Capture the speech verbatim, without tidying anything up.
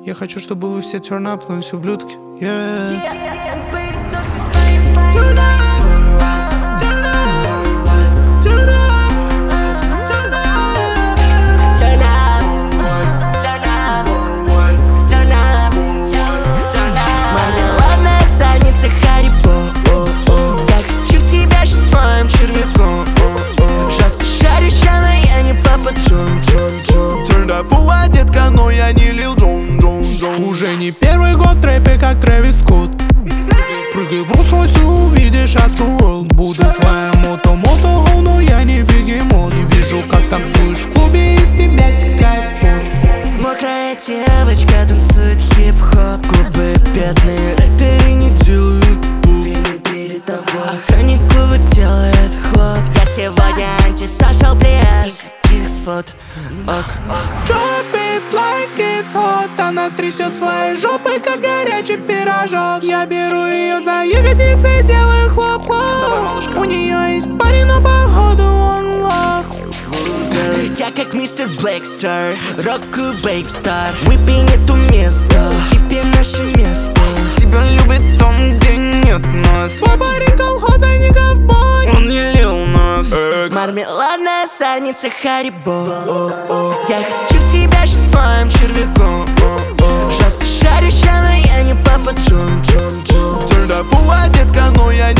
Я хочу, чтобы вы все turn up, но все ублюдки. Yeah. Turn up, turn up, turn up, turn up, turn up, turn up, turn up, turn up. Мармеладная задница Харибо. Я хочу в тебя сейчас своим червяком. Жестко шарющая, но я не папа Джон, Джон, Джон. Turn up, фуа, детка, но я не Лил Джон, Джон, Джон. Уже не первый год в трэпе, как Трэвис Скотт. Прыгай в Rolls-Royce и увидишь Astro World. Буду твоя мото-мото, но я не бегемот. Не вижу, как танцуешь в клубе, из тебя стекает пот. Мокрая девочка танцует хип-хоп. Клубы бедные, рэперы не делают пуп. Перед тобой охранник клуба делает хлоп. Я сегодня антисошал, блядь. Никаких фото, ок. Drop it like it's hot. Она трясет своей жопой, как горячий пирожок. Я беру ее за ягодицы и делаю хлоп-хлоп. У нее есть парень, но походу он лох. Я как мистер Блэкстер, рок-клуб Бейкстар. Выпей эту место, хиппи наше место. Тебя любит там, где нет нас. Твой парень колхоз, а не ковбой. Он не лил нас. Мармеладная задница Харибо. Я хочу в тебя сейчас своим червяком. Жестко шарющая, но я не папа Джон, Джон, Джон. Turn up, фуа, детка, но я не